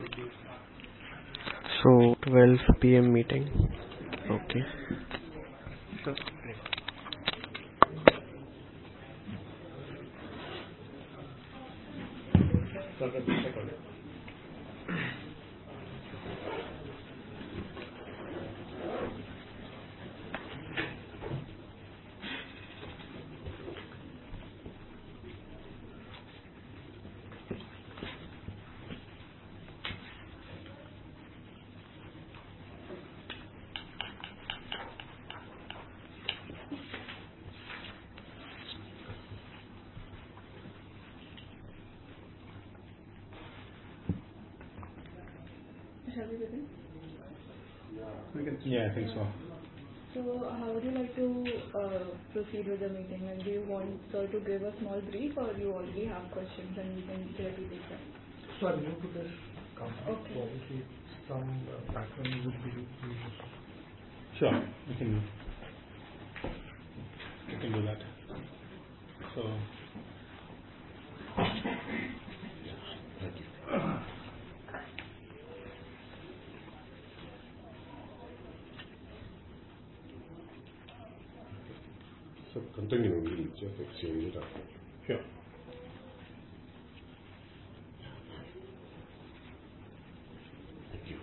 So 12 p.m. meeting. Okay. Shall we begin? Yeah, I think so. So, how would you like to proceed with the meeting? And do you want sir to give a small brief, or you already have questions and we can directly take them? So, I'm new to this company. Okay. So, obviously, some background would be useful. Sure, we can do that. So, So continue, we'll just exchange it after. sure. Thank you.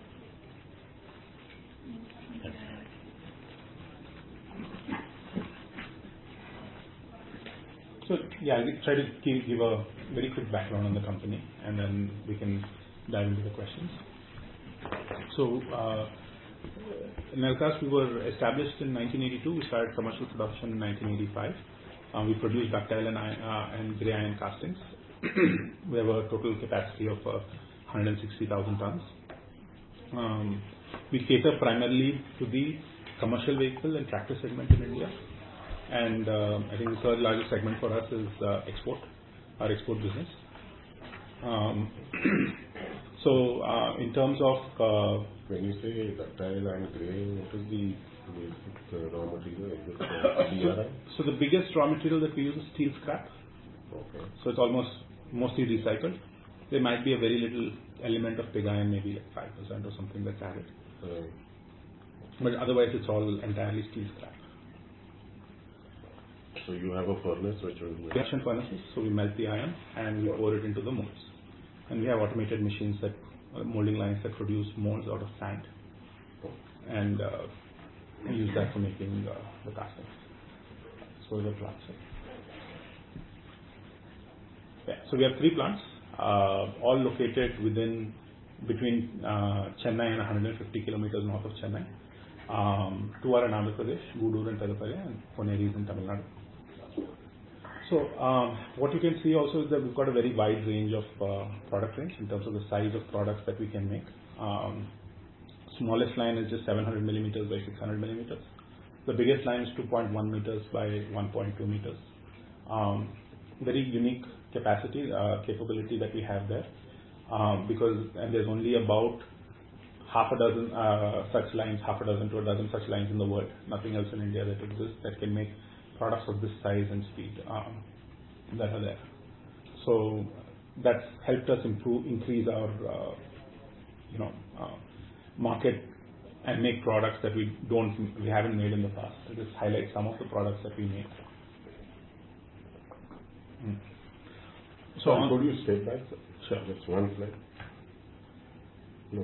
So yeah, I'll try to give a very quick background on the company, and then we can dive into the questions. So Nelcast, we were established in 1982. We started commercial production in 1985. We produce ductile and gray iron castings. We have a total capacity of 160,000 tons. We cater primarily to the commercial vehicle and tractor segment in India. And I think the third largest segment for us is export, our export business. So in terms of when you say ductile and gray, what is the basic raw material? Is it DRI? So the biggest raw material that we use is steel scrap. Okay. So it's almost mostly recycled. There might be a very little element of pig iron, maybe like 5% or something that's added. But otherwise it's all entirely steel scrap. So you have a furnace which will make... Reaction furnaces, so we melt the iron and we pour it into the molds. And we have automated machines that, molding lines that produce molds out of sand. And we use that for making the castings. So the plants. Yeah, so we have 3 plants, all located between Chennai and 150 kilometers north of Chennai. 2 are in Andhra Pradesh, Gudur and Tadapalli, and Poneri is in Tamil Nadu. So what you can see also is that we've got a very wide range of product range in terms of the size of products that we can make. Smallest line is just 700 millimeters by 600 millimeters. The biggest line is 2.1 meters by 1.2 meters. Very unique capability that we have there, and there's only about half a dozen such lines, half a dozen to a dozen such lines in the world. Nothing else in India that exists that can make products of this size and speed that are there. So that's helped us increase our market and make products that we haven't made in the past. I'll just highlight some of the products that we make. So could you step back? Sure. Just one slide. No.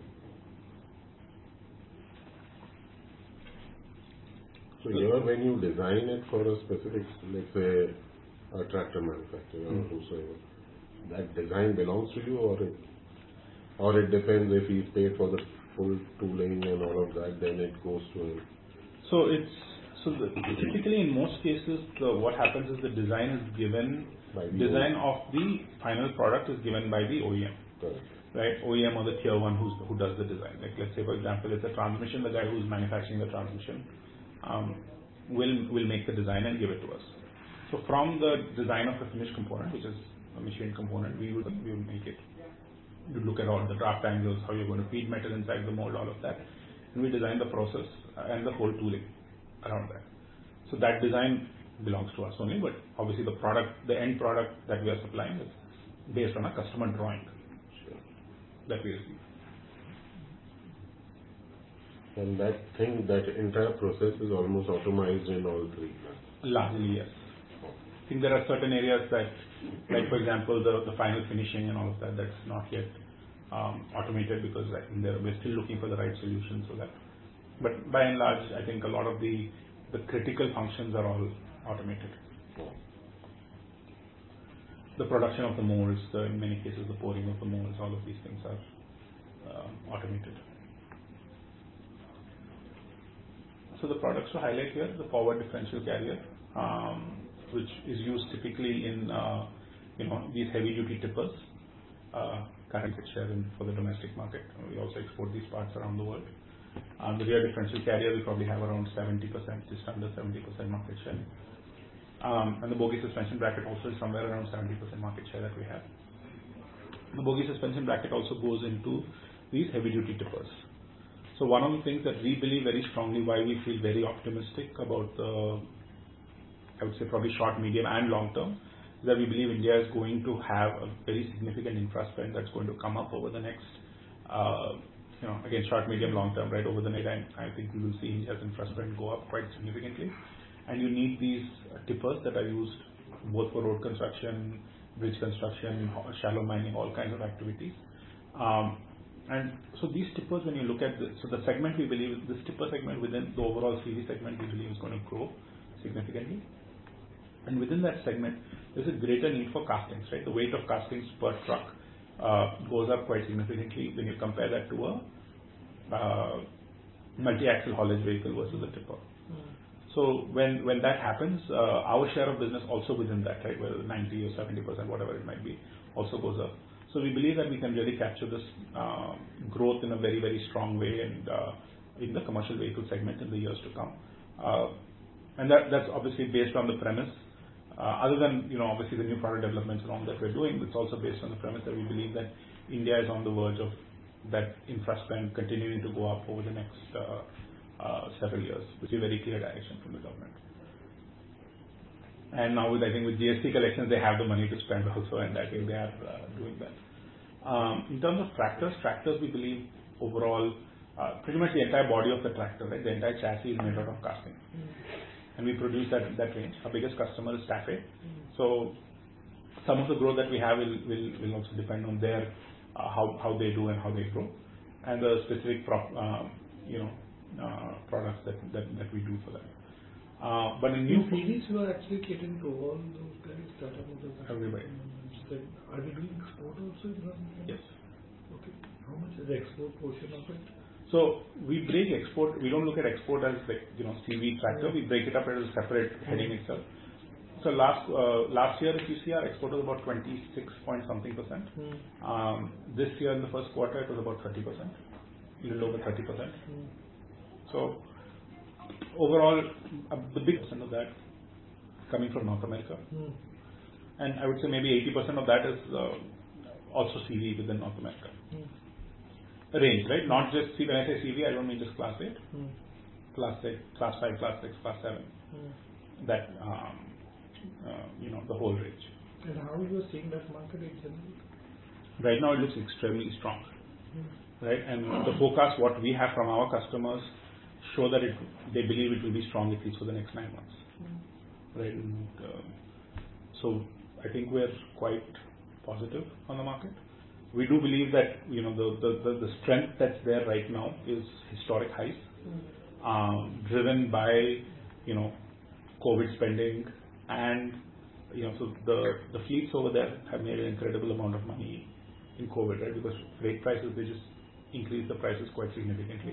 So here, when you design it for a specific, let's say, a tractor manufacturer or whosoever, that design belongs to you, or it depends if he's paid for the full tooling and all of that, then it goes to him. So typically in most cases, what happens is the design is given. Design of the final product is given by the OEM. Correct. Right, OEM or the tier 1 who does the design. Like let's say, for example, it's a transmission. The guy who's manufacturing the transmission will make the design and give it to us. So from the design of the finished component, which is a machined component, we will make it. You look at all the draft angles, how you're going to feed metal inside the mold, all of that, and we design the process and the whole tooling around that. So that design belongs to us only, but obviously the end product that we are supplying is based on a customer drawing. Sure. that we receive. And that entire process is almost automized in all three plants. Largely, yes. I think there are certain areas that, like for example, the final finishing and all of that, that's not yet automated, because I think we're still looking for the right solution for that. But by and large, I think a lot of the critical functions are all automated. The production of the molds, in many cases the pouring of the molds, all of these things are automated. So the products to highlight here, the forward differential carrier, which is used typically in these heavy duty tippers, current share for the domestic market. We also export these parts around the world. The rear differential carrier, we probably have around 70%, just under 70% market share. And the bogie suspension bracket also is somewhere around 70% market share that we have. The bogie suspension bracket also goes into these heavy duty tippers. So one of the things that we believe very strongly, why we feel very optimistic about the, I would say probably short, medium and long term, is that we believe India is going to have a very significant infra spend that's going to come up over the next, again, short, medium, long term, right? Over the next time, I think we will see India's infra spend go up quite significantly. And you need these tippers that are used both for road construction, bridge construction, shallow mining, all kinds of activities. And so these tippers, when you look at the segment, we believe this tipper segment within the overall CV segment, we believe is going to grow significantly. And within that segment, there's a greater need for castings, right? The weight of castings per truck goes up quite significantly when you compare that to a multi-axle haulage vehicle versus a tipper. So when that happens, our share of business also within that, right, whether 90 or 70%, whatever it might be, also goes up. So we believe that we can really capture this growth in a very, very strong way and in the commercial vehicle segment in the years to come. And that's obviously based on the premise. Other than, obviously the new product developments and all that we're doing, it's also based on the premise that we believe that India is on the verge of that infra spend continuing to go up over the next several years, which is a very clear direction from the government. And now I think with GST collections, they have the money to spend also, and I think they are doing that. In terms of tractors we believe overall, pretty much the entire body of the tractor, right, the entire chassis is made out of casting. And we produce that range. Our biggest customer is TAFE. So some of the growth that we have will also depend on their how they do and how they grow, and the specific products that we do for them. But in new CVs, you are actually catering to all those guys, Tata Motors. Everybody. Are we doing export also in some? Yes. Okay. How much is the export portion of it? So we break export. We don't look at export as CV tractor. We break it up as a separate heading itself. So last year, if you see, our export was about 26 point something percent. This year in the first quarter, it was about 30%, a little over 30%. So overall, the big percent of that coming from North America, and I would say maybe 80% of that is also CV within North America. Range, right? Not just CV. When I say CV, I don't mean just Class 8, Class 8, Class 5, Class 6, Class 7. That the whole range. And how you are seeing that market in general? Right now, it looks extremely strong. Right, and the forecast what we have from our customers show that they believe it will be strong at least for the next 9 months. Right, and, so I think we're quite positive on the market. We do believe that the strength that's there right now is historic highs, driven by COVID spending, and so the fleets over there have made an incredible amount of money in COVID, right? Because freight prices, they just increased the prices quite significantly.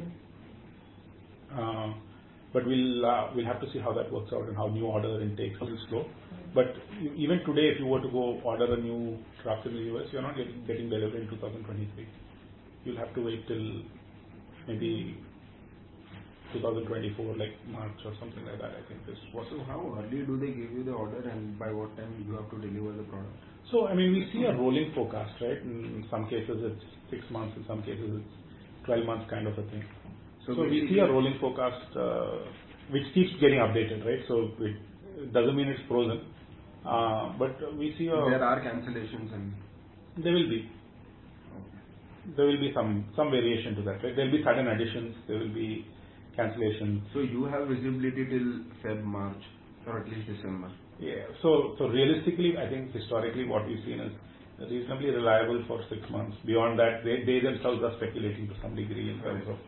But we'll have to see how that works out and how new order intake will slow. But even today, if you were to go order a new truck in the US, you're not getting delivery in 2023. You'll have to wait till maybe 2024, like March or something like that, I think is what. So how early do they give you the order, and by what time you have to deliver the product? So, I mean, we see a rolling forecast, right? In some cases it's 6 months, in some cases it's 12 months kind of a thing. So we see a rolling forecast which keeps getting updated, right? So it doesn't mean it's frozen, but we see there are cancellations and there will be. there will be some variation to that, right? There will be sudden additions, there will be cancellations. So you have visibility till Feb, March, or at least December. Yeah. So realistically, I think historically what we've seen is reasonably reliable for 6 months. Beyond that, they themselves are speculating to some degree in terms of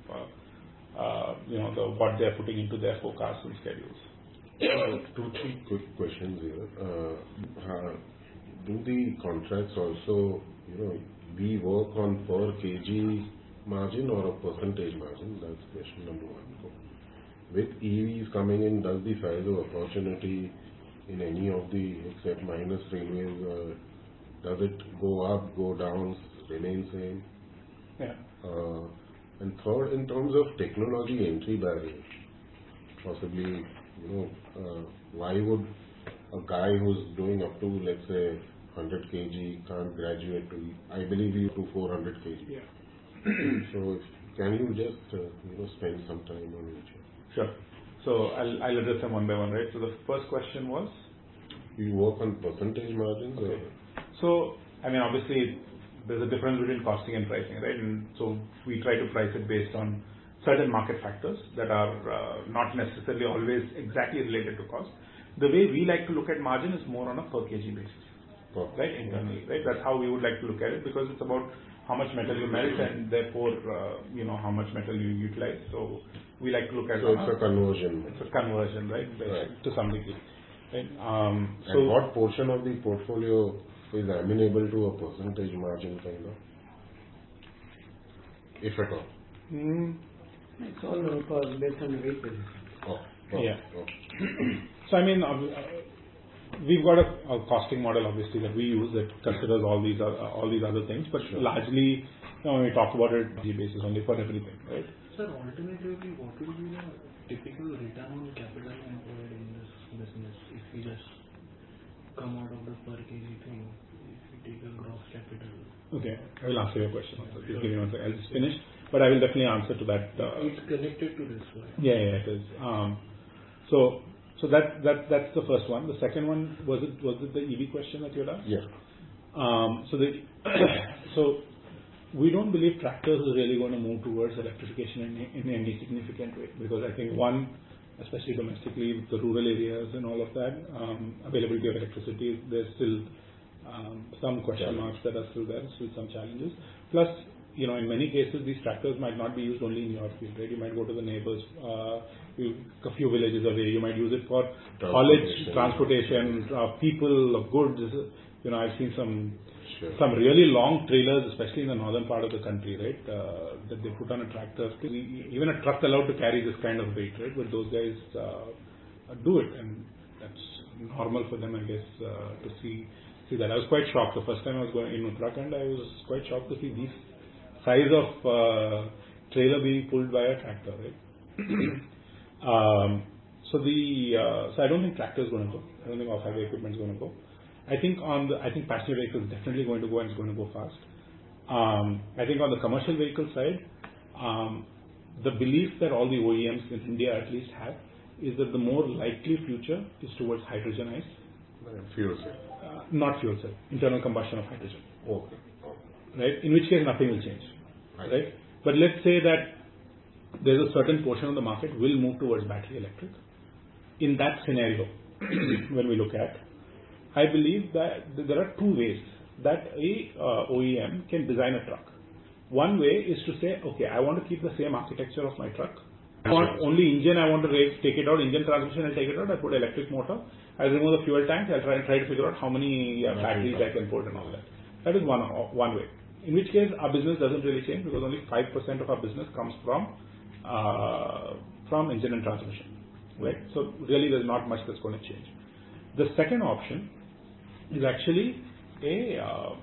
what they're putting into their forecasts and schedules. 2-3 quick questions here. Do the contracts also, we work on per kg margin or a percentage margin? That's question number 1. With EVs coming in, does the size of opportunity in any of the, except minus railways, does it go up, go down, remain same? Yeah. And third, in terms of technology entry barrier, possibly, why would a guy who's doing up to, let's say, 100 kg can't graduate to, I believe you, to 400 kg? Yeah. So, can you just, spend some time on each one? Sure. So I'll address them one by one, right? So the first question was? You work on percentage margins? Okay. So, obviously, there's a difference between costing and pricing, right? And so we try to price it based on certain market factors that are not necessarily always exactly related to cost. The way we like to look at margin is more on a per kg basis, right? Internally, right? That's how we would like to look at it, because it's about how much metal you melt and therefore, how much metal you utilize. So we like to look at. So it's a conversion. It's a conversion, right? To some degree. Right? And what portion of the portfolio is amenable to a percentage margin kind of? If at all? It's all based on the weight basis. Yeah. So we've got a costing model obviously that we use that considers all these other things, but largely when we talk about it on a basis only for everything, right? Sir, alternatively, what will be the typical return on capital employed in this business if we just come out of the per kg thing, if we take a gross capital? Okay, I will answer your question. Just give me one second. I'll just finish, but I will definitely answer to that. It's connected to this, right? Yeah, it is. So that's the first one. The second one, was it the EV question that you had asked? Yeah. So we don't believe tractors is really going to move towards electrification in any significant way, because I think one, especially domestically, with the rural areas and all of that, availability of electricity, there's still some question marks that are still there, still some challenges. Plus, in many cases, these tractors might not be used only in your field, right? You might go to the neighbors, a few villages away. You might use it for haulage, transportation, people, of goods. I've seen some really long trailers, especially in the northern part of the country, right? That they put on a tractor. Even a truck allowed to carry this kind of weight, right? But those guys do it, and that's normal for them, I guess, to see that. I was quite shocked the first time I was going in Uttarakhand. I was quite shocked to see these size of trailer being pulled by a tractor, right? So I don't think tractor is going to go. I don't think off-highway equipment is going to go. I think passenger vehicle is definitely going to go, and it's going to go fast. I think on the commercial vehicle side, the belief that all the OEMs in India at least have is that the more likely future is towards hydrogenized. Fuel cell. Not fuel cell. Internal combustion of hydrogen. Okay. Right? In which case nothing will change. Right? But let's say that there's a certain portion of the market will move towards battery electric. In that scenario, when we look at, I believe that there are two ways that a OEM can design a truck. One way is to say, okay, I want to keep the same architecture of my truck. I want only engine, I want to take it out, engine transmission, I'll take it out, I put electric motor, I'll remove the fuel tank, I'll try to figure out how many batteries I can put and all that. That is one way. In which case, our business doesn't really change, because only 5% of our business comes from engine and transmission, right? So really, there's not much that's going to change. The second option is actually a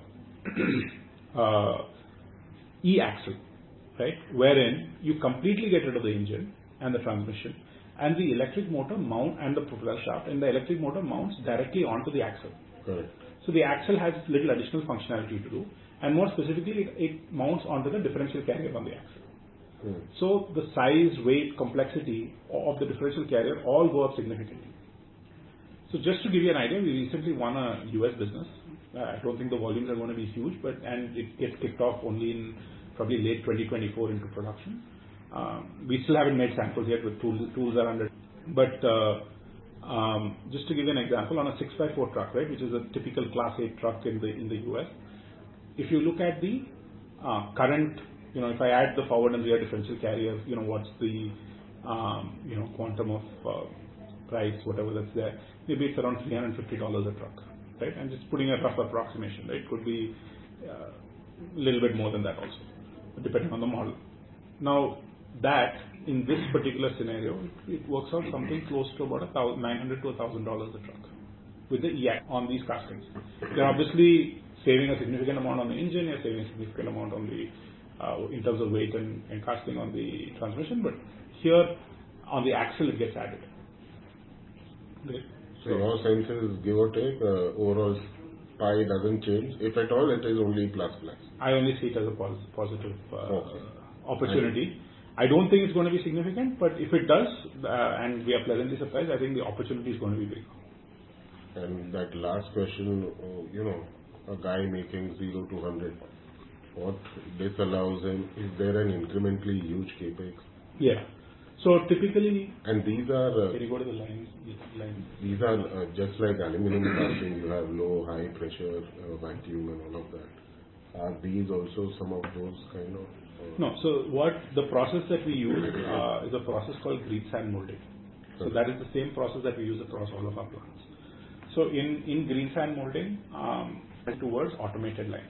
e-axle, right? Wherein you completely get rid of the engine and the transmission, and the electric motor mount and the propeller shaft, and the electric motor mounts directly onto the axle. Correct. So the axle has little additional functionality to do, and more specifically, it mounts onto the differential carrier on the axle. So the size, weight, complexity of the differential carrier all go up significantly. So just to give you an idea, we recently won a US business. I don't think the volumes are going to be huge, and it gets kicked off only in probably late 2024 into production. We still haven't made samples yet with tools are under, but just to give you an example, on a 6x4 truck, right, which is a typical Class 8 truck in the US, if you look at the current, if I add the forward and rear differential carrier, what's the quantum of price, whatever that's there, maybe it's around $350 a truck, right? I'm just putting a rough approximation, right? Could be a little bit more than that also, depending on the model. Now, that in this particular scenario, it works out something close to about $900 to $1,000 a truck with the EAC on these castings. They're obviously saving a significant amount on the engine, you're saving a significant amount on the in terms of weight and casting on the transmission, but here on the axle it gets added. Okay. So your sense is, give or take, overall pie doesn't change. If at all, it is only plus. I only see it as a positive opportunity. I don't think it's going to be significant, but if it does, and we are pleasantly surprised, I think the opportunity is going to be big. And that last question, a guy making 0 to 100, what this allows him, is there an incrementally huge capex? Yeah. So typically, and these are can you go to the lines? These are just like aluminum casting. You have low, high pressure vacuum and all of that. Are these also some of those kind of? No. So what the process that we use is a process called green sand molding. So that is the same process that we use across all of our plants. So in green sand molding, towards automated lines,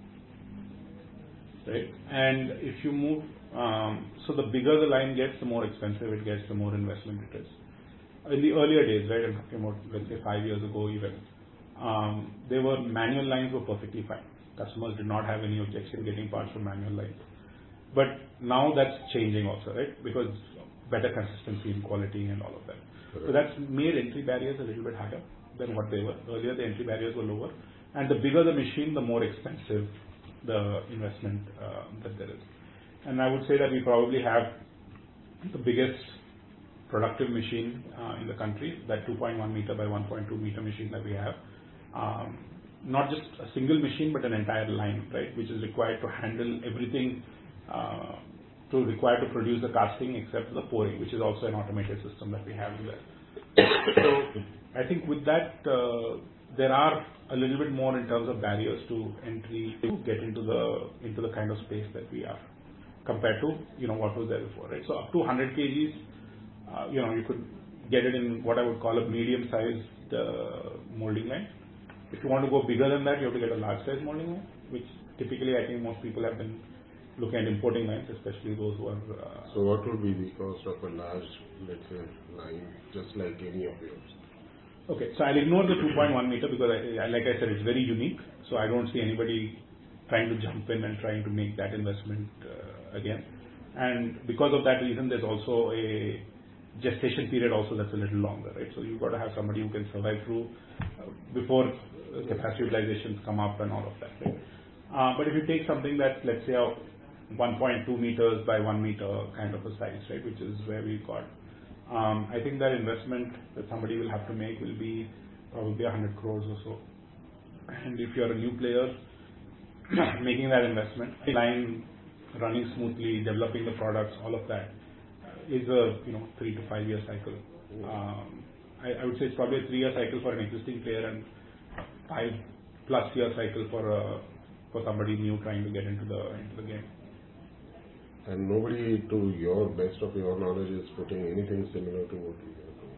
right? And if you move, so the bigger the line gets, the more expensive it gets, the more investment it is. In the earlier days, right, I'm talking about, let's say 5 years ago even, there were manual lines were perfectly fine. Customers did not have any objection getting parts from manual lines. But now that's changing also, right? Because better consistency in quality and all of that. So that's made entry barriers a little bit higher than what they were. Earlier the entry barriers were lower. And the bigger the machine, the more expensive the investment that there is. And I would say that we probably have the biggest productive machine in the country, that 2.1 meter by 1.2 meter machine that we have. Not just a single machine, but an entire line, right, which is required to handle everything required to produce the casting except the pouring, which is also an automated system that we have in there. So I think with that, there are a little bit more in terms of barriers to entry to get into the kind of space that we are compared to what was there before, right? So up to 100 kgs, you could get it in what I would call a medium-sized molding line. If you want to go bigger than that, you have to get a large-size molding line, which typically I think most people have been looking at importing lines, especially those who are. So what would be the cost of a large, let's say, line, just like any of yours? Okay, so I'll ignore the 2.1 meter because, like I said, it's very unique. So I don't see anybody trying to jump in and trying to make that investment again. And because of that reason, there's also a gestation period also that's a little longer, right? So you've got to have somebody who can survive through before capacity utilizations come up and all of that, right? But if you take something that's, let's say, 1.2 meters by 1 meter kind of a size, right, which is where we got, I think that investment that somebody will have to make will be probably 100 crores or so. And if you're a new player, making that investment, line running smoothly, developing the products, all of that is a 3 to 5 year cycle. I would say it's probably a 3-year cycle for an existing player and 5+ year cycle for somebody new trying to get into the game. And nobody, to your best of your knowledge, is putting anything similar to what we are doing.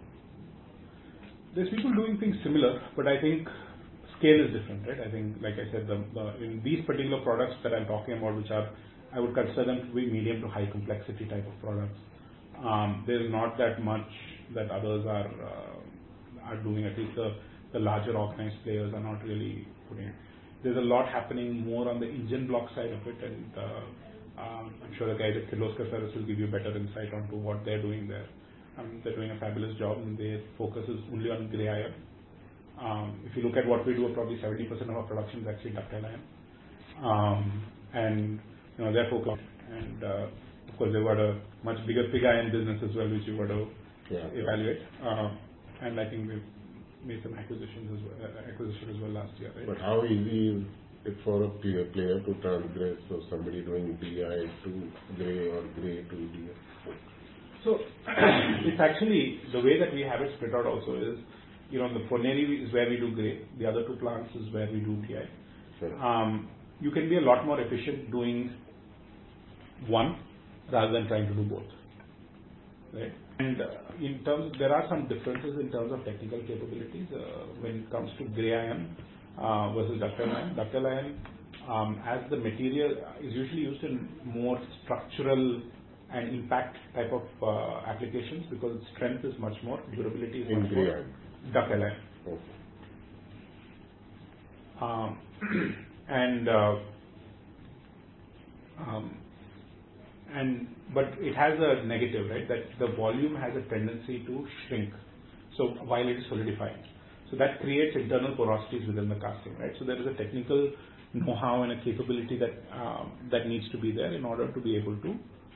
There's people doing things similar, but I think scale is different, right? I think, like I said, in these particular products that I'm talking about, which are, I would consider them to be medium to high complexity type of products. There is not that much that others are doing. At least the larger organized players are not really putting it. There's a lot happening more on the engine block side of it, and I'm sure the guys at Kirloskar Ferrous will give you better insight onto what they're doing there. They're doing a fabulous job, and their focus is only on grey iron. If you look at what we do, probably 70% of our production is actually ductile iron. And they're focused. And of course, they've got a much bigger pig iron business as well, which you've got to evaluate. And I think we've made some acquisitions as well last year. Right? But how easy is it's for a player to transgress, so somebody doing DI to grey or grey to DI? So it's actually the way that we have it split out also is, the Ponneri is where we do grey, the other two plants is where we do DI. Sure. You can be a lot more efficient doing one rather than trying to do both, right? And there are some differences in terms of technical capabilities when it comes to grey iron versus ductile iron. Ductile iron, as the material, is usually used in more structural and impact type of applications because its strength is much more, durability is much more. Iron. Ductile iron. Okay. But it has a negative, right? That the volume has a tendency to shrink. So while it is solidifying, so that creates internal porosities within the casting, right? So there is a technical know-how and a capability that needs to be there in order to be able to,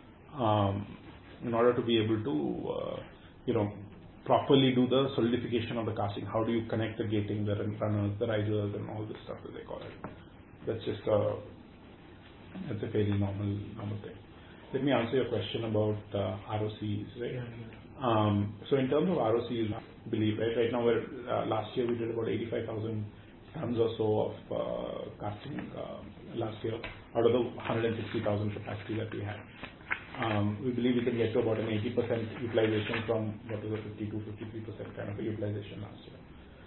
properly do the solidification of the casting. How do you connect the gating, the runners, the risers, and all this stuff that they call it? That's a fairly normal thing. Let me answer your question about ROCs, right? So in terms of ROCs, I believe, right now last year we did about 85,000 tons or so of casting last year out of the 160,000 capacity that we had. We believe we can get to about an 80% utilization from what was a 52-53% kind of a utilization last year.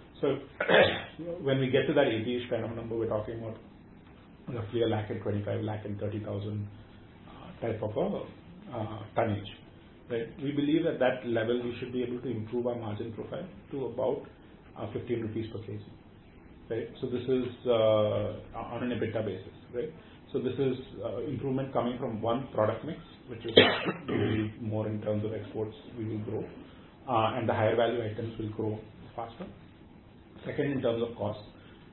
So when we get to that 80-ish kind of number, we're talking about roughly 1,25,000, 130,000 type of a tonnage. Right? We believe at that level we should be able to improve our margin profile to about 15 rupees per kg. Right? So this is on an EBITDA basis. Right? So this is improvement coming from one, product mix, which is really more in terms of exports we will grow, and the higher value items will grow faster. Second, in terms of costs.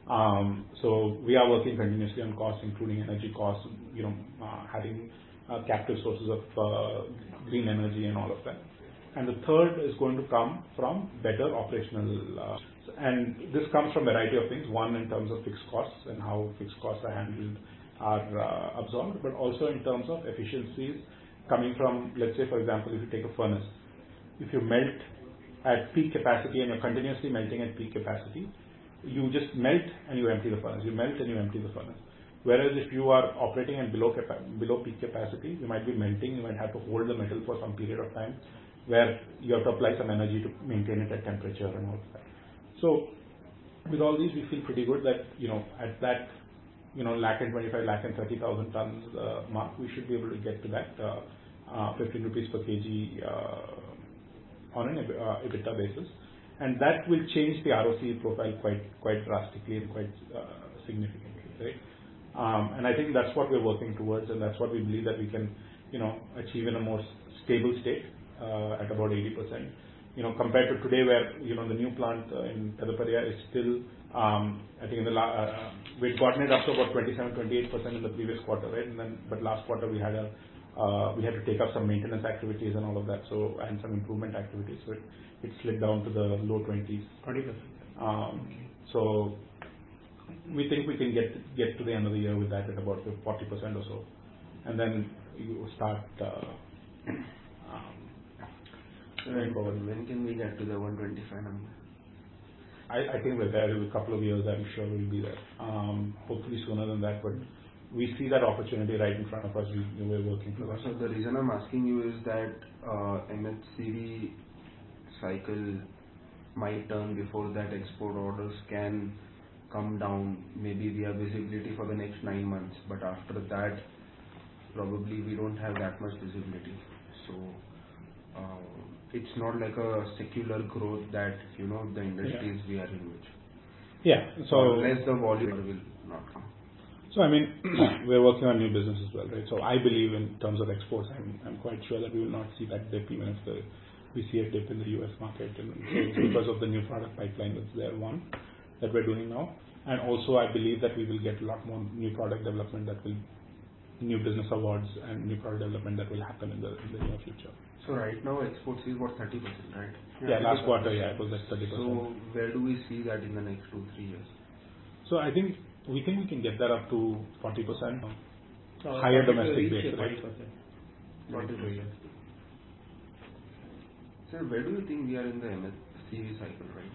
So we are working continuously on costs, including energy costs, having captive sources of green energy and all of that. And the third is going to come from better operational, and this comes from a variety of things. One, in terms of fixed costs and how fixed costs are handled, are absorbed, but also in terms of efficiencies coming from, let's say, for example, if you take a furnace, if you melt at peak capacity and you're continuously melting at peak capacity, you just melt and you empty the furnace. You melt and you empty the furnace. Whereas if you are operating at below peak capacity, you might be melting, you might have to hold the metal for some period of time, where you have to apply some energy to maintain it at temperature and all of that. So with all these, we feel pretty good that, at that, 1,25,000 tons mark, we should be able to get to that 15 rupees per kg on an EBITDA basis. And that will change the ROC profile quite drastically and quite significantly, right? And I think that's what we're working towards, and that's what we believe that we can, achieve in a more stable state at about 80%. Compared to today, where the new plant in Tadapariya is still, I think we'd gotten it up to about 27-28% in the previous quarter, right? But last quarter we had to take up some maintenance activities and all of that, and some improvement activities. So it slid down to the low 20s. 20%. So we think we can get to the end of the year with that at about 40% or so, and then you start. When can we get to the 125 number? I think we're there. In a couple of years, I'm sure we'll be there. Hopefully sooner than that, but we see that opportunity right in front of us. We're working for that. So the reason I'm asking you is that MHCV cycle might turn before that. Export orders can come down. Maybe we have visibility for the next 9 months, but after that, probably we don't have that much visibility. So it's not like a secular growth that the industries we are in which. Yeah. So unless the volume will not come. So we're working on new business as well, right? So I believe in terms of exports, I'm quite sure that we will not see that dip, even if we see a dip in the US market, and so it's because of the new product pipeline that's there, one that we're doing now, and also I believe that we will get a lot more new product development new business awards and new product development that will happen in the near future. So right now exports is what, 30%, right? Yeah, last quarter, it was like 30%. So where do we see that in the next 2-3 years? So I think We think we can get that up to 40%. Higher domestic base, right? 40%. Sir, where do you think we are in the MHCV cycle right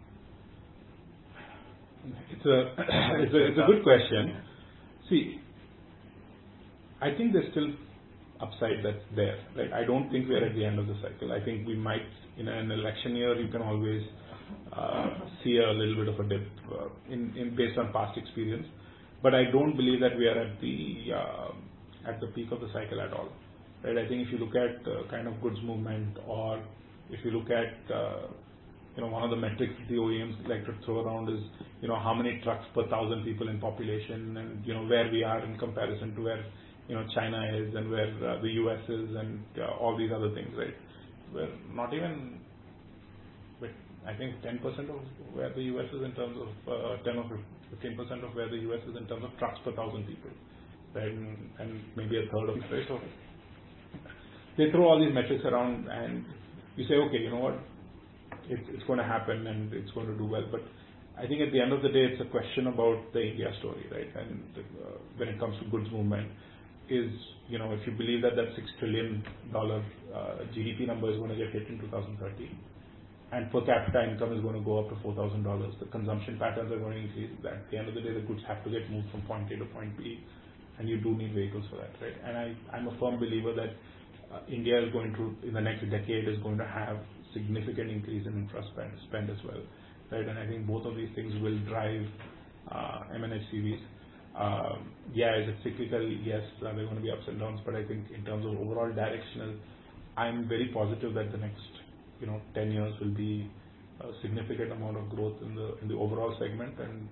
now? It's a good question. See, I think there's still upside that's there, right? I don't think we are at the end of the cycle. I think we might, in an election year, you can always see a little bit of a dip in based on past experience. But I don't believe that we are at the peak of the cycle at all, right? I think if you look at kind of goods movement, or if you look at one of the metrics the OEMs like to throw around is how many trucks per 1,000 people in population, and where we are in comparison to where China is and where the US is, and all these other things, right? We're not even, I think 10% of where the US is in terms of 10 or 15% of where the US is in terms of trucks per 1,000 people, right? And maybe a third of it, right? So they throw all these metrics around, and you say, okay, you know what, it's going to happen and it's going to do well. But I think at the end of the day, it's a question about the India story, right? And when it comes to goods movement, is if you believe that $6 trillion GDP number is going to get hit in 2030, and per capita income is going to go up to $4,000, the consumption patterns are going to increase. At the end of the day, the goods have to get moved from point A to point B, and you do need vehicles for that, right? And I'm a firm believer that India is going to, in the next decade, is going to have significant increase in infra spend as well, right? And I think both of these things will drive MNHCVs. Is it cyclical? Yes, there are going to be ups and downs, but I think in terms of overall directional, I'm very positive that the next 10 years will be a significant amount of growth in the overall segment, and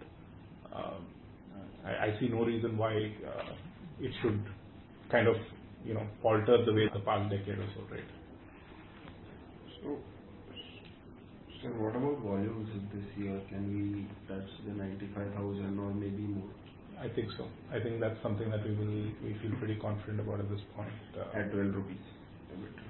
I see no reason why it should kind of falter the way the past decade or so, right? So what about volumes this year? Can we touch the 95,000 or maybe more? I think so. I think that's something that we feel pretty confident about at this point. At 12 rupees a bit.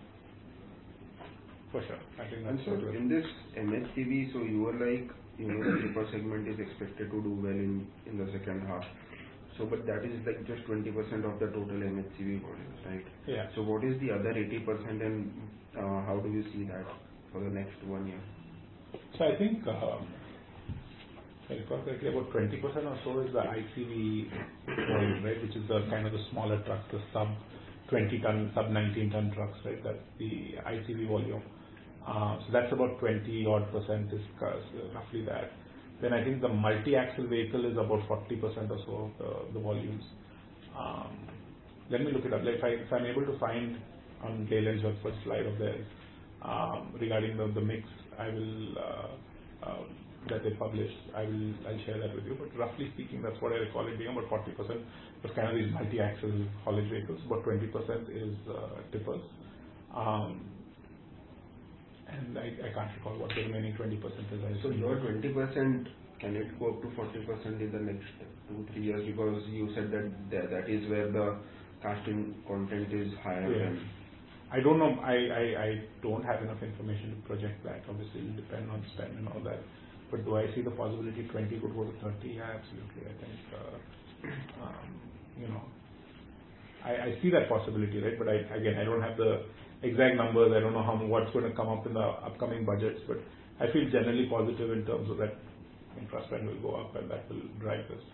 For sure. I think that's so in this MHCV, so you were like, the tipper segment is expected to do well in the second half. So, but that is like just 20% of the total MHCV volumes, right? Yeah. So what is the other 80%, and how do you see that for the next 1 year? So I think, correctly, about 20% or so is the ICV volume, right? Which is the kind of the smaller trucks, the sub 20 ton, sub 19 ton trucks, right? That's the ICV volume. So that's about 20% is roughly that. Then I think the multi-axle vehicle is about 40% or so of the volumes. Let me look it up. Like if I'm able to find on Leyland's first slide of theirs regarding the mix, I will that they published. I'll share that with you. But roughly speaking, that's what I recall it being. About 40% was kind of these multi-axle haulage vehicles. About 20% is tippers. And I can't recall what the remaining 20% is. So your 20%, can it go up to 40% in the next 2-3 years? Because you said that is where the casting content is higher. Yeah. I don't know. I don't have enough information to project that. Obviously, it will depend on spend and all that. But do I see the possibility 20 could go to 30? Yeah, absolutely. I think, I see that possibility, right? But I don't have the exact numbers. I don't know what's going to come up in the upcoming budgets. But I feel generally positive in terms of that infra spend will go up, and that will drive this.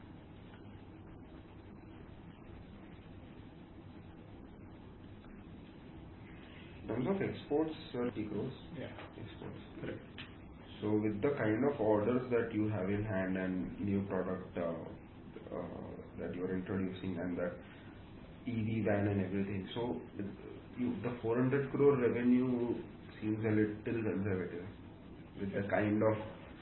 In terms of exports, 30 crores. Yeah. Exports. Correct. So with the kind of orders that you have in hand and new product that you are introducing, and that EV van and everything, so the 400 crore revenue seems a little conservative with the kind of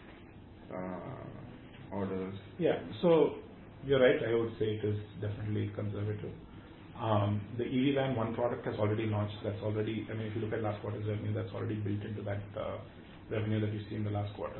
orders. Yeah. So you're right. I would say it is definitely conservative. The EV van, one product has already launched. That's already, if you look at last quarter's revenue, that's already built into that revenue that you see in the last quarter.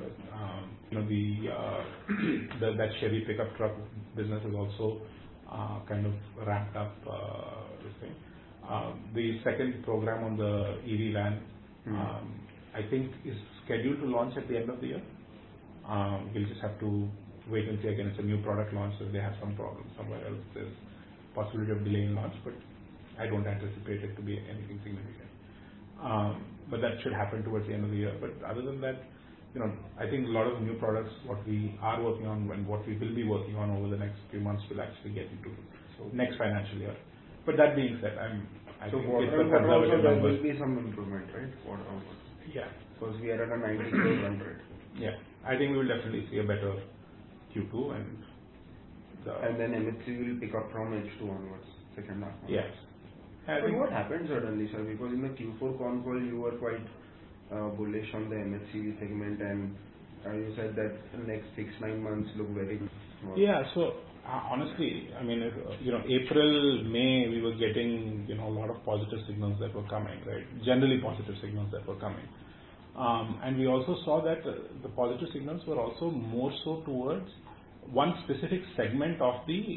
That Chevy pickup truck business is also kind of ramped up this thing. The second program on the EV van, I think is scheduled to launch at the end of the year. We'll just have to wait and see. Again, it's a new product launch, so if they have some problem somewhere else, there's possibility of delay in launch, but I don't anticipate it to be anything significant. But that should happen towards the end of the year. But other than that, I think a lot of new products, what we are working on and what we will be working on over the next few months will actually get into next financial year. But that being said, I think it's a conservative there number. will be some improvement, right? Yeah. Because we are at a 90 crore run rate. Yeah. I think we will definitely see a better Q2 and then MHC will pick up from H2 onwards, second half. Yes. But what happened suddenly, sir? Because in the Q4 con call you were quite bullish on the MHCV segment, and you said that the next 6-9 months look very good. Yeah. So honestly, I mean, April, May, we were getting a lot of positive signals that were coming, right? Generally positive signals that were coming, and we also saw that the positive signals were also more so towards one specific segment of the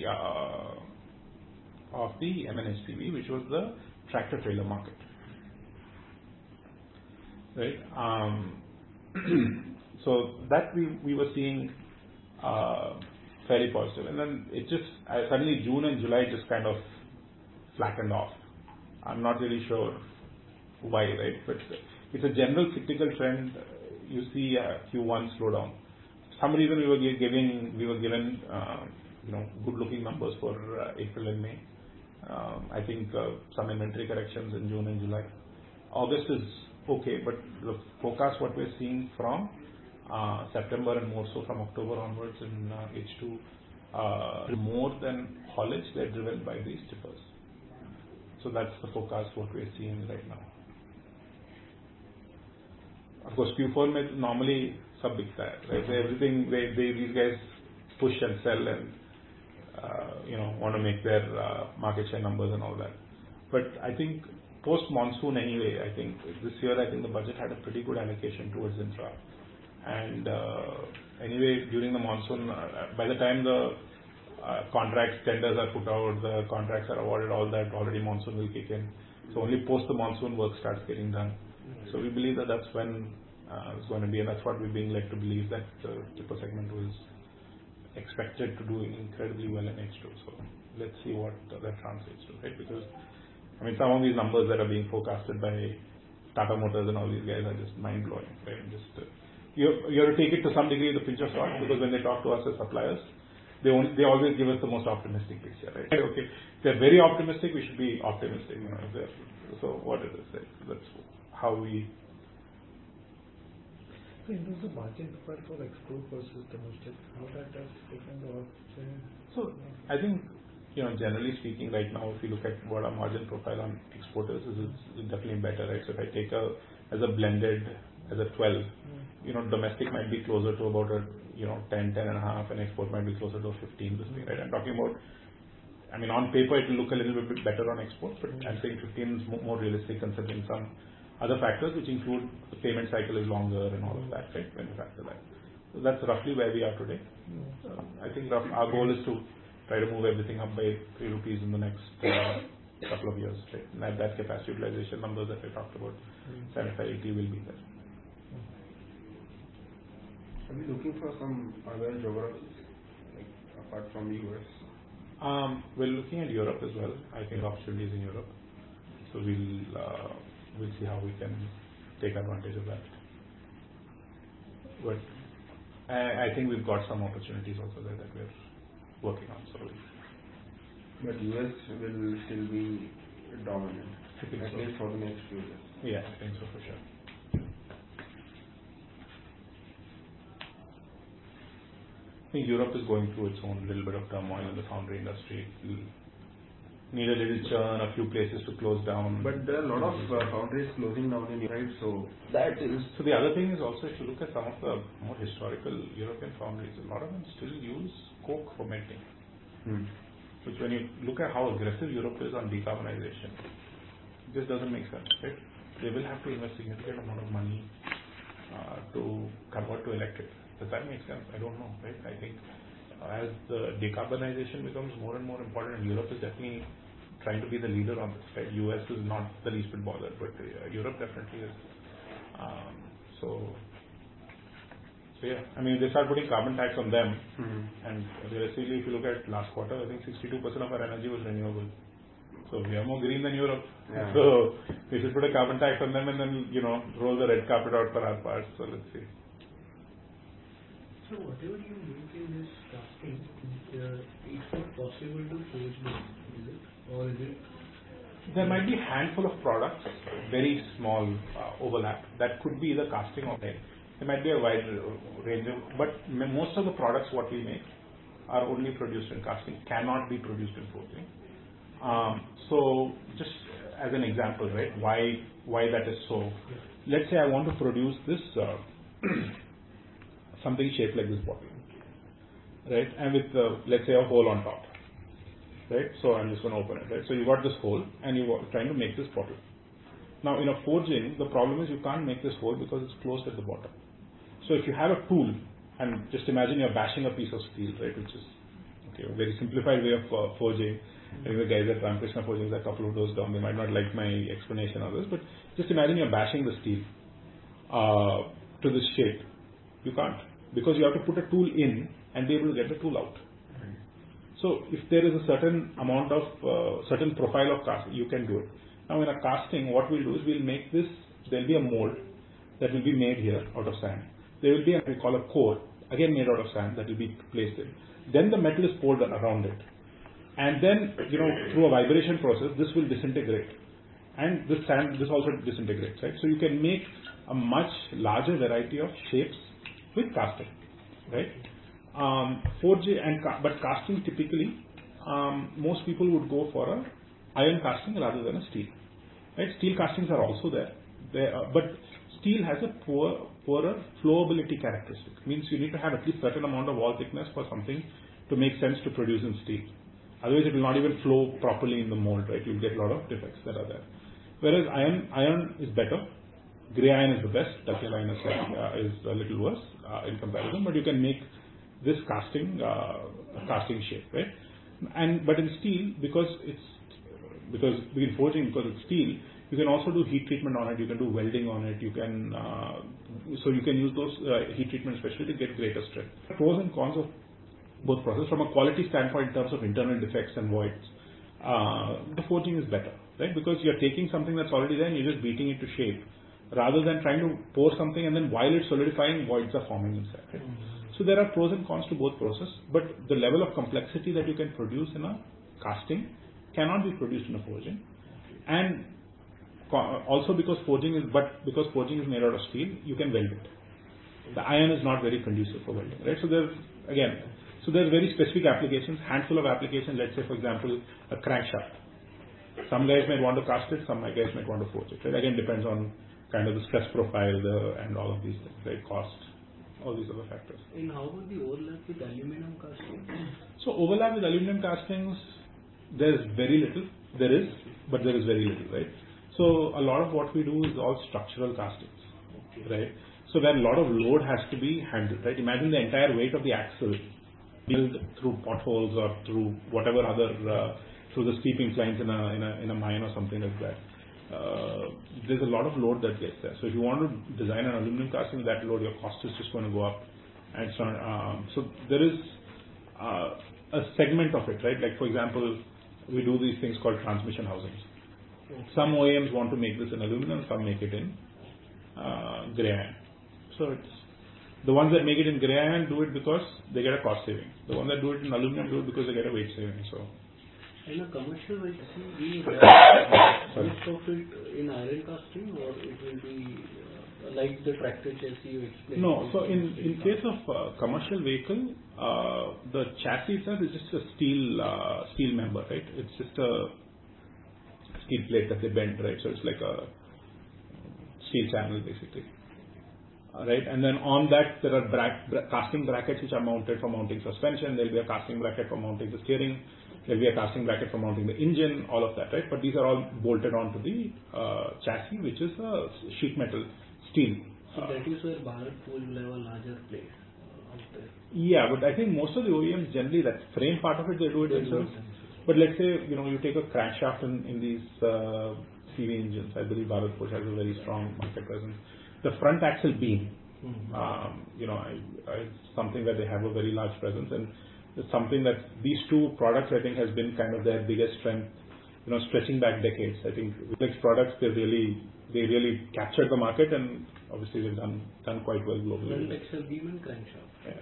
MNHCV, which was the tractor trailer market, right? So that we were seeing fairly positive, and then it just suddenly June and July just kind of flattened off. I'm not really sure why, right? But it's a general cyclical trend. You see Q1 slow down. For some reason we were given good looking numbers for April and May. I think some inventory corrections in June and July. August is okay, but the forecast what we're seeing from September and more so from October onwards in H2, more than haulage, they're driven by these tippers. So that's the forecast what we're seeing right now. Of course, Q4 may normally sub big tire, right? So everything these guys push and sell and want to make their market share numbers and all that. But I think post monsoon anyway, I think this year the budget had a pretty good allocation towards infra. And anyway, during the monsoon, by the time the contracts, tenders are put out, the contracts are awarded, all that, already monsoon will kick in. So only post the monsoon work starts getting done. So we believe that that's when it's going to be, and that's what we're being led to believe, that the tipper segment was expected to do incredibly well in H2. So let's see what that translates to, right? Because some of these numbers that are being forecasted by Tata Motors and all these guys are just mind blowing, right? You have to take it to some degree with a pinch of salt, because when they talk to us as suppliers, they always give us the most optimistic picture, right? Okay, they're very optimistic, we should be optimistic, So what is it? That's how we. So in terms of margin profile for export versus domestic, how that has taken off? So I think, generally speaking, right now, if you look at what our margin profile on exporters is, it's definitely better, right? So if I take as a blended, as a 12, domestic might be closer to about a 10, 10.5, and export might be closer to 15, this thing, right? I'm talking about, on paper it will look a little bit better on export, but I'm saying 15 is more realistic considering some other factors, which include the payment cycle is longer and all of that, right? When you factor that. So that's roughly where we are today. I think our goal is to try to move everything up by 3 rupees in the next couple of years, right? And at that capacity utilization numbers that I talked about, 75-80 will be there. Are we looking for some other geographies, like apart from the US? We're looking at Europe as well. I think opportunities in Europe. So we'll see how we can take advantage of that. But I think we've got some opportunities also there that we're working on. So, but US will still be dominant, at least for the next few years. Yeah, I think so for sure. I think Europe is going through its own little bit of turmoil in the foundry industry. It'll need a little churn, a few places to close down. But there are a lot of foundries closing down in Europe, so that is. So the other thing is also, if you look at some of the more historical European foundries, a lot of them still use coke for melting. Which, when you look at how aggressive Europe is on decarbonization, it just doesn't make sense, right? They will have to invest significant amount of money to convert to electric. Does that make sense? I don't know, right? I think as the decarbonization becomes more and more important, and Europe is definitely trying to be the leader on this, right? US is not the least bit bothered, but Europe definitely is. So So yeah, I mean, they start putting carbon tax on them, Mm-hmm. and realistically, if you look at last quarter, I think 62% of our energy was renewable. So we are more green than Europe. Yeah. So we should put a carbon tax on them and then, roll the red carpet out for our parts. So let's see. So whatever you make in this casting, it's not possible to forge them, is it? Or is it? There might be a handful of products, very small overlap, that could be either casting or paint. There might be a wide range of, but most of the products what we make are only produced in casting, cannot be produced in forging. So just as an example, right, why that is so. Let's say I want to produce this something shaped like this bottle, right, and with let's say a hole on top, right. So I'm just going to open it, right. So you got this hole and you're trying to make this bottle. Now in a forging, the problem is you can't make this hole because it's closed at the bottom. So if you have a tool, and just imagine you're bashing a piece of steel, right, which is a very simplified way of forging. I think the guys at Ramkrishna Forging are a couple of those down. They might not like my explanation of this, but just imagine you're bashing the steel to this shape. You can't, because you have to put a tool in and be able to get the tool out. So if there is a certain amount of certain profile of casting, you can do it. Now in a casting, what we'll do is we'll make this. There'll be a mold that will be made here out of sand. There will be what we call a core, again made out of sand, that will be placed in. Then the metal is poured around it. And then, through a vibration process, this will disintegrate. And this also disintegrates, right? So you can make a much larger variety of shapes with casting, right? But casting typically, most people would go for a iron casting rather than a steel, right? Steel castings are also there, but steel has a poorer flowability characteristic. Means you need to have at least certain amount of wall thickness for something to make sense to produce in steel. Otherwise, it will not even flow properly in the mold, right? You'll get a lot of defects that are there. Whereas iron is better. Grey iron is the best. Ductile iron is a little worse in comparison. But you can make this casting shape, right? But in steel, because in forging, because it's steel, you can also do heat treatment on it. You can do welding on it. You can so you can use those heat treatments especially to get greater strength. Pros and cons of both processes. From a quality standpoint, in terms of internal defects and voids, the forging is better, right? Because you're taking something that's already there and you're just beating it to shape, rather than trying to pour something and then while it's solidifying, voids are forming inside, right? So there are pros and cons to both processes, but the level of complexity that you can produce in a casting cannot be produced in a forging. And also because forging is made out of steel, you can weld it. The iron is not very conducive for welding, right? So there's very specific applications, handful of applications. Let's say, for example, a crankshaft. Some guys might want to cast it, some guys might want to forge it. Right? Again, depends on kind of the stress profile and all of these things, right? Cost, all these other factors. And how about the overlap with aluminum casting? So overlap with aluminum castings, there's very little. There is, but there is very little, right? So a lot of what we do is all structural castings, right? So where a lot of load has to be handled, right? Imagine the entire weight of the axle built through potholes or through whatever other through the steep inclines in a mine or something like that. There's a lot of load that gets there. So if you want to design an aluminum casting, that load, your cost is just going to go up. And so there is a segment of it, right? Like for example, we do these things called transmission housings. Some OEMs want to make this in aluminum, some make it in grey iron. So it's the ones that make it in grey iron do it because they get a cost saving. The ones that do it in aluminum do it because they get a weight saving. So in a commercial vehicle, we have most of it in iron casting, or it will be like the tractor chassis you explained? No. So in case of commercial vehicle, the chassis itself is just a steel member, right? It's just a steel plate that they bend, right? So it's like a steel channel basically. Right, and then on that there are casting brackets which are mounted for mounting suspension. There will be a casting bracket for mounting the steering. There will be a casting bracket for mounting the engine. All of that, right? But these are all bolted onto the chassis, which is a sheet metal steel. So that is where Bharat Forge will have a larger place out there. Yeah, but I think most of the OEMs generally that frame part of it they do it themselves. But let's say you take a crankshaft in these CV engines. I believe Bharat Forge has a very strong market presence. The front axle beam, It's something that they have a very large presence, and it's something that these two products I think has been kind of their biggest strength. Stretching back decades, I think Reflex products they really captured the market, and obviously they've done quite well globally. Excel beam and crankshaft. Yeah.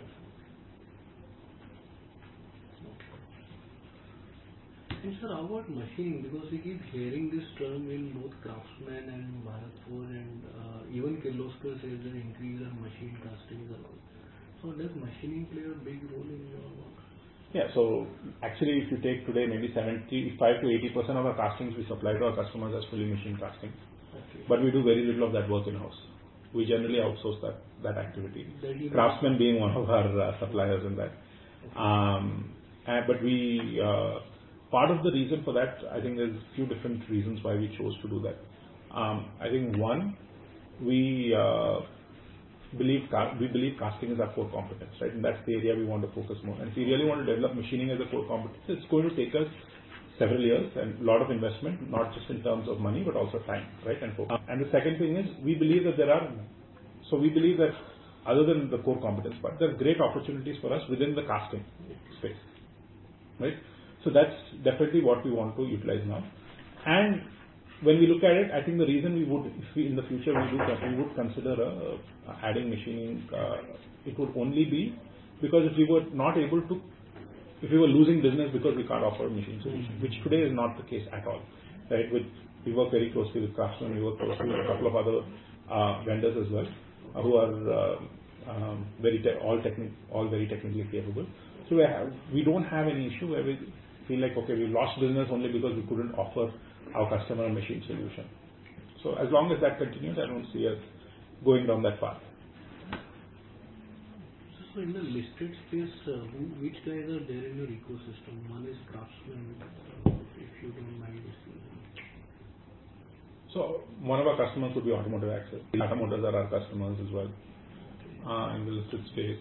And sir, how about machining? Because we keep hearing this term in both Craftsman and Bharatpur, and even Kirloskar says an increase in machine castings and all. So does machining play a big role in your work? Yeah, so actually if you take today maybe 75 to 80% of our castings we supply to our customers as fully machined castings. Okay. But we do very little of that work in-house. We generally outsource that activity. Craftsman being one of our suppliers in that. But we, part of the reason for that, I think there's a few different reasons why we chose to do that. I think one, we believe casting is our core competence, right? And that's the area we want to focus more. And if we really want to develop machining as a core competence, it's going to take us several years and a lot of investment, not just in terms of money, but also time, right? And focus. And the second thing is, we believe that other than the core competence part, there are great opportunities for us within the casting space, right? So that's definitely what we want to utilize now. And when we look at it, I think the reason we would, if we in the future we would consider adding machining, it would only be because if we were not able to, if we were losing business because we can't offer a machine solution, which today is not the case at all, right? We work very closely with Craftsman, we work closely with a couple of other vendors as well, who are all very technically capable. So we don't have any issue where we feel like, okay, we lost business only because we couldn't offer our customer a machine solution. So as long as that continues, I don't see us going down that path. So in the listed space, which guys are there in your ecosystem? One is Craftsman, if you don't mind disclosing. So one of our customers would be Automotive Axles. Tata Motors are our customers as well in the listed space.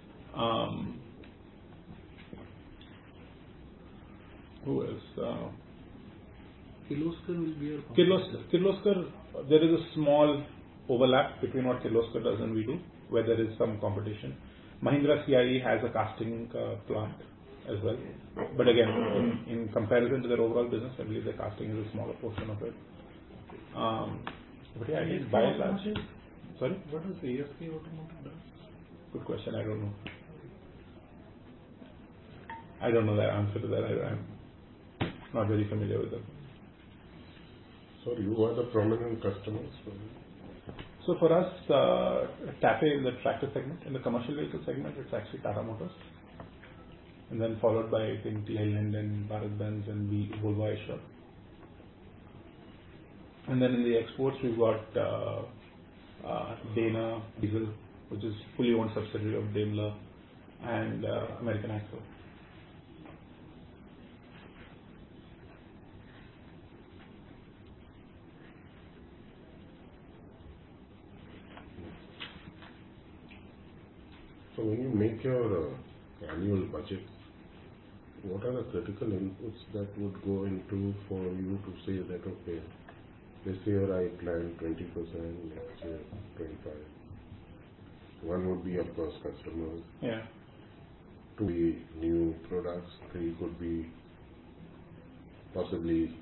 Who else? Kirloskar will be your Kirloskar, there is a small overlap between what Kirloskar does and we do, where there is some competition. Mahindra CIE has a casting plant as well. But again, in comparison to their overall business, I believe the casting is a smaller portion of it. But yeah, I think by and large. Sorry? What does ASK Automotive does? Good question, I don't know. I don't know the answer to that. I'm not very familiar with them. So you are the prominent customers for them? So for us, TAFE in the tractor segment, in the commercial vehicle segment, it's actually Tata Motors. And then followed by, I think, Leyland and Bharat-Benz and Volvo Eicher. And then in the exports, we've got Dana Diesel, which is fully owned subsidiary of Daimler, and American Axle. So when you make your annual budget, what are the critical inputs that would go into for you to say that, okay, this year I plan 20%, next year 25%. One would be, of course, customers. Yeah. Two be new products. Three could be possibly,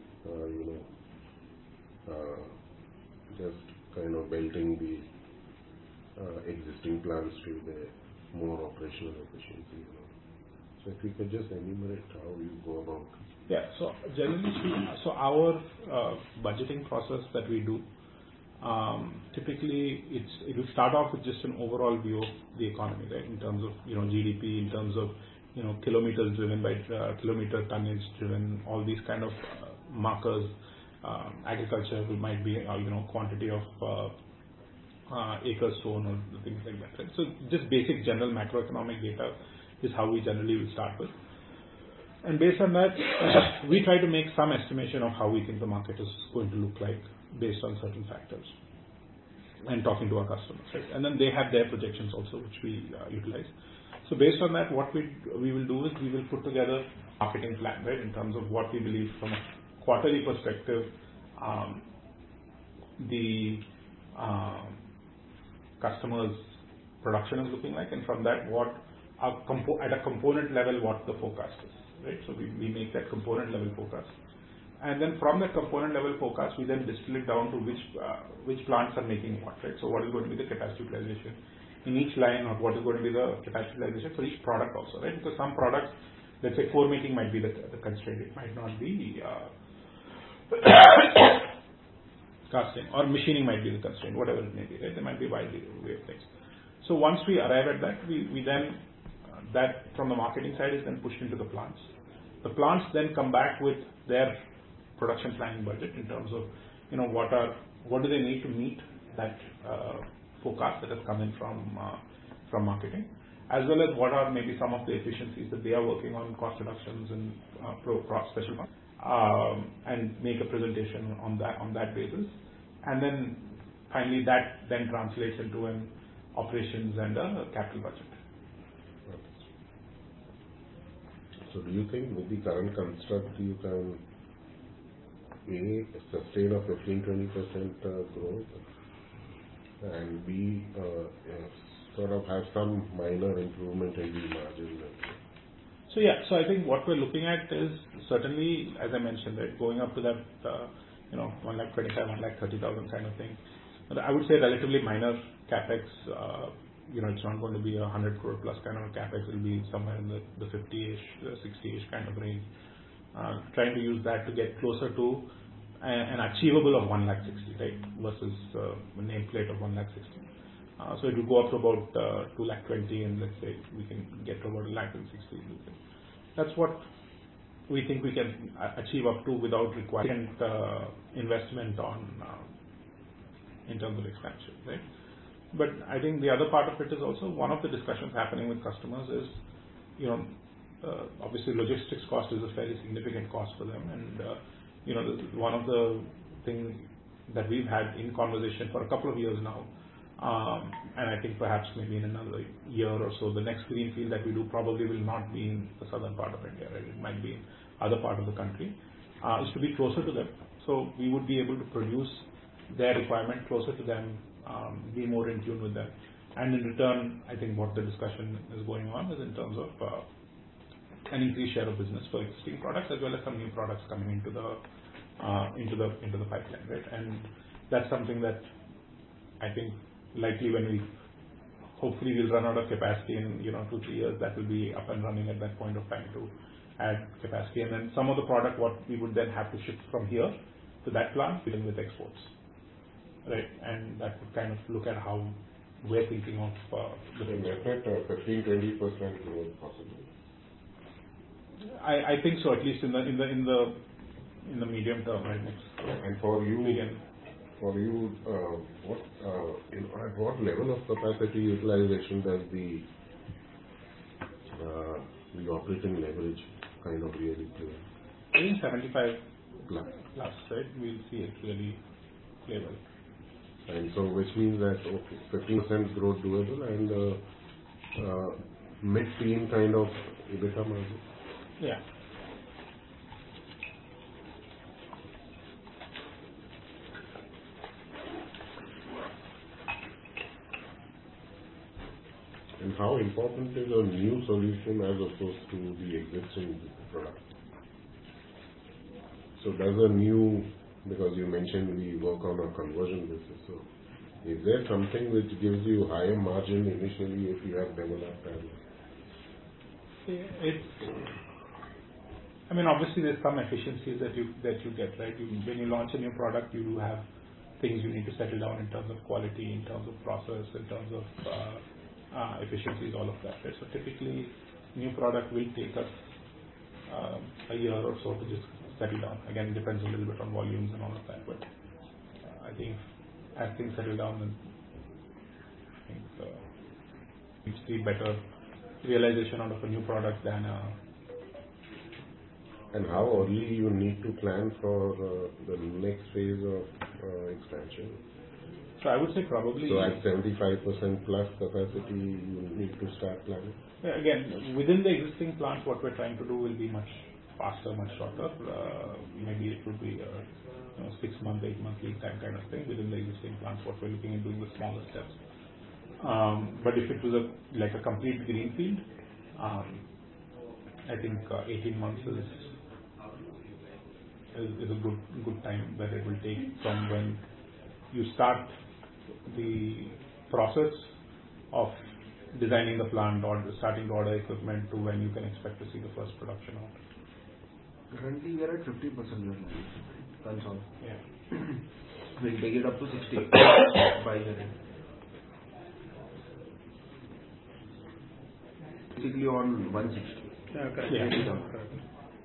just kind of building the existing plants to the more operational efficiency. So if you could just enumerate how you go about. Yeah, so generally speaking, so our budgeting process that we do, typically it will start off with just an overall view of the economy, right? In terms of GDP, in terms of kilometers driven by kilometer tonnage driven, all these kind of markers. Agriculture might be quantity of acres sown or things like that. Right? So just basic general macroeconomic data is how we generally will start with. And based on that, we try to make some estimation of how we think the market is going to look like based on certain factors and talking to our customers. Right? And then they have their projections also, which we utilize. So based on that, what we will do is we will put together a marketing plan, right, in terms of what we believe from a quarterly perspective, the customers' production is looking like, and from that what at a component level what the forecast is, right? So we make that component level forecast, and then from that component level forecast we then distill it down to which plants are making what, right? So what is going to be the capacity utilization in each line, or what is going to be the capacity utilization for each product also, right? Because some products, let's say core making might be the constraint, it might not be casting, or machining might be the constraint, whatever it may be, right? There might be a wide way of things. So once we arrive at that, we then, that from the marketing side is then pushed into the plants. The plants then come back with their production planning budget in terms of, what do they need to meet that forecast that has come in from marketing, as well as what are maybe some of the efficiencies that they are working on, cost reductions and special funds, and make a presentation on that basis, and then finally that then translates into an operations and a capital budget. So do you think with the current construct you can A, sustain a 15-20% growth, and B, sort of have some minor improvement in the margin? So I think what we're looking at is certainly, as I mentioned, right, going up to that 1,25,000, 1,30,000 kind of thing. But I would say relatively minor capex. It's not going to be 100 crore plus kind of a capex. It will be somewhere in the 50-ish, 60-ish kind of range. Trying to use that to get closer to an achievable of 1,60,000, right, versus a nameplate of 1,60,000. So it will go up to about 2,20,000, and let's say we can get to about 1,60,000. That's what we think we can achieve up to without requiring investment in terms of expansion, right? But I think the other part of it is also one of the discussions happening with customers is, obviously logistics cost is a fairly significant cost for them, and one of the things that we've had in conversation for a couple of years now, and I think perhaps maybe in another year or so, the next greenfield that we do probably will not be in the southern part of India, right? It might be in other part of the country, is to be closer to them. So we would be able to produce their requirement closer to them, be more in tune with them. And in return, I think what the discussion is going on is in terms of an increased share of business for existing products as well as some new products coming into the pipeline, right? And that's something that I think likely when we hopefully will run out of capacity in 2-3 years, that will be up and running at that point of time to add capacity. And then some of the product what we would then have to ship from here to that plant dealing with exports, right? And that would kind of look at how we're thinking of the effect of 15-20% growth possible. I think so, at least in the medium term, right? Next. And for you, medium. At what level of capacity utilization does the operating leverage kind of really play? I think 75 plus, right? We'll see it really play well. And so, which means that 15% growth doable and mid-teen kind of EBITDA margin. Yeah. And how important is a new solution as opposed to the existing product? So does a new, because you mentioned we work on a conversion basis, so is there something which gives you higher margin initially if you have developed and? Obviously there's some efficiencies that you get, right? When you launch a new product, you do have things you need to settle down in terms of quality, in terms of process, in terms of efficiencies, all of that, right? So typically, new product will take us a year or so to just settle down. Again, it depends a little bit on volumes and all of that, but I think as things settle down, then I think we see better realization out of a new product than And how early you need to plan for the next phase of expansion? So I would say probably. So at 75% plus capacity, you need to start planning? Yeah, again, within the existing plants, what we're trying to do will be much faster, much shorter. Maybe it would be 6 month, 8 month lead time kind of thing within the existing plants. What we're looking at doing with smaller steps. But if it was like a complete greenfield, I think 18 months is a good time that it will take from when you start the process of designing the plant or starting to order equipment to when you can expect to see the first production out. Currently we are at 50% utilization. Console. Yeah. We'll take it up to 60 by the end. Basically on 160. Yeah, correct. Yeah. Correct.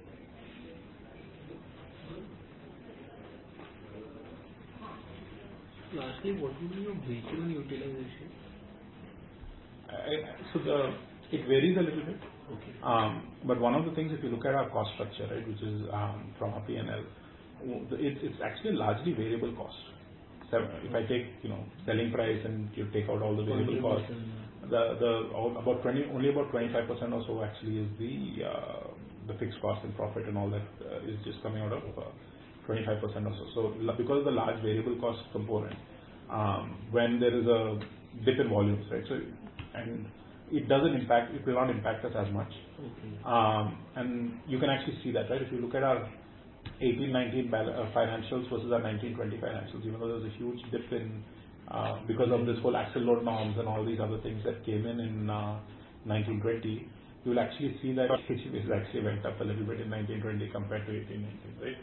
Lastly, what would be your break-even utilization? It varies a little bit. Okay. But one of the things, if you look at our cost structure, right, which is from our P&L, it's actually largely variable cost. So if I take selling price and you take out all the variable costs, only about 25% or so actually is the fixed cost and profit and all that is just coming out of 25% or so. So because of the large variable cost component, when there is a dip in volumes, right? So and it will not impact us as much. Okay. And you can actually see that, right? If you look at our 18-19 financials versus our 19-20 financials, even though there's a huge dip in because of this whole axle load norms and all these other things that came in 19-20, you will actually see that HCBs actually went up a little bit in 19-20 compared to 18-19, right?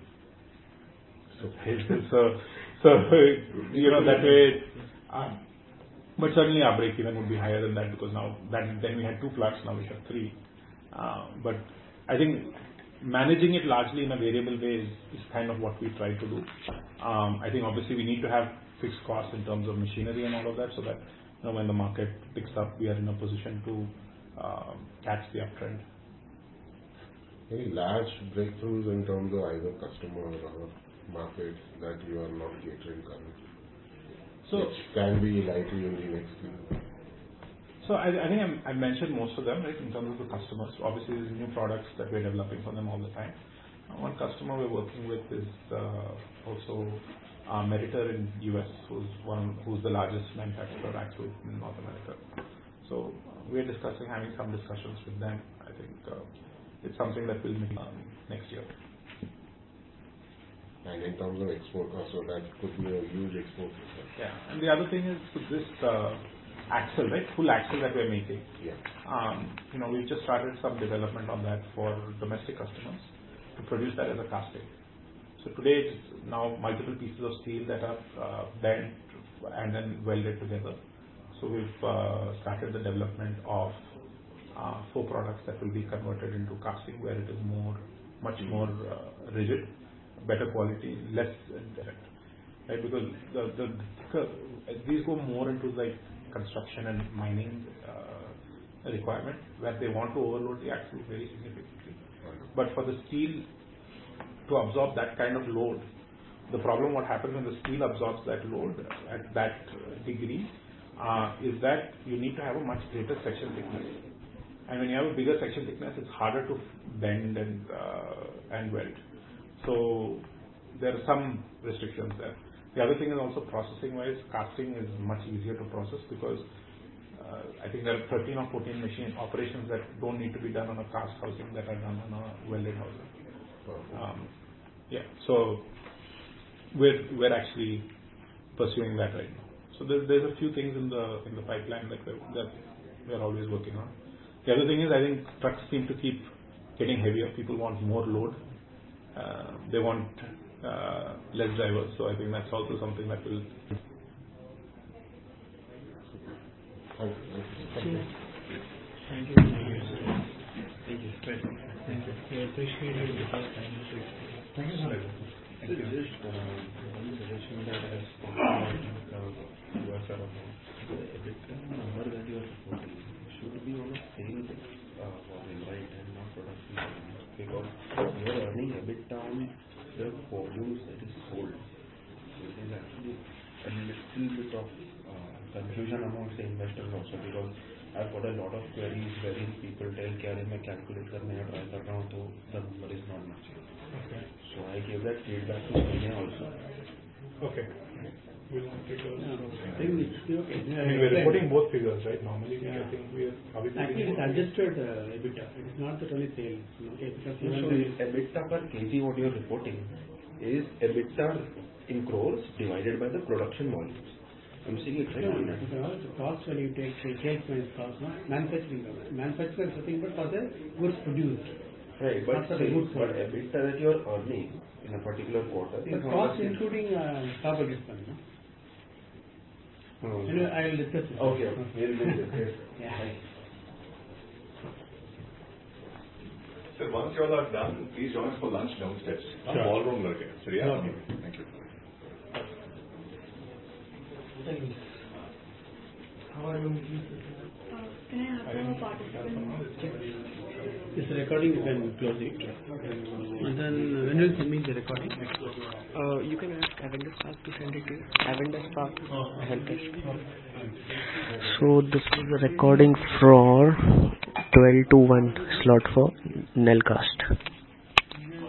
So that way. But certainly our break even would be higher than that because then we had 2 plants, now we have 3. But I think managing it largely in a variable way is kind of what we try to do. I think obviously we need to have fixed costs in terms of machinery and all of that so that when the market picks up, we are in a position to catch the uptrend. Any large breakthroughs in terms of either customer or markets that you are not catering currently? Which can be likely in the next year. So I think I mentioned most of them, right, in terms of the customers. Obviously, there's new products that we're developing for them all the time. One customer we're working with is also Meritor in US, who's the largest manufacturer of axles in North America. So we're having some discussions with them. I think it's something that will make next year. And in terms of export costs, so that could be a huge export. Yeah, and the other thing is this axle, right? Full axle that we're making. Yeah. We've just started some development on that for domestic customers to produce that as a casting. So today it's now multiple pieces of steel that are bent and then welded together. So we've started the development of 4 products that will be converted into casting where it is much more rigid, better quality, less direct, right? Because these go more into like construction and mining requirement where they want to overload the axle very significantly. But for the steel to absorb that kind of load, the problem what happens when the steel absorbs that load at that degree is that you need to have a much greater section thickness. And when you have a bigger section thickness, it's harder to bend and weld. So there are some restrictions there. The other thing is also processing-wise, casting is much easier to process because I think there are 13 or 14 machine operations that don't need to be done on a cast housing that are done on a welded housing. So we're actually pursuing that right now. So there's a few things in the pipeline that we're always working on. The other thing is I think trucks seem to keep getting heavier. People want more load. They want less drivers. So I think that's also something that will. Thank you. Thank you. We appreciate your time. Thank you, sir. Just one suggestion that I have spoken about the EBITDA number that you are reporting should be on a sales volume, right, and not production volume, because you are earning EBITDA on the volumes that is sold. So it is actually a little bit of confusion amongst the investors also, because I've got a lot of queries wherein people tell कि मैं calculate करने का try कर रहा हूँ तो the number is not matching. Okay. So I gave that feedback to Sonia also. Okay. We'll take a think it's okay. I mean, we're reporting both figures, right? Normally, I think actually it's adjusted EBITDA. It is not the only sales. Okay, because So EBITDA per kg, what you're reporting is EBITDA in crores divided by the production volumes. I'm seeing it right on that. The cost when you take sales minus cost, no? Manufacturing. Manufacturing is nothing but for the goods produced. Right, but Not for the goods sold. EBITDA that you're earning in a particular quarter. The cost including copper discount, no? Anyway, I will discuss it. Okay, we'll discuss. Yeah. So once you all are done, please join us for lunch downstairs. Sure. Ballroom okay. So yeah. Okay. Thank you. How are you making Can I have the participant? This recording you can close it. And then when will you send me the recording? You can ask Avendus Park to send it to you. Avendus Park help desk. So this is the recording for 12 to 1 slot for Nelcast.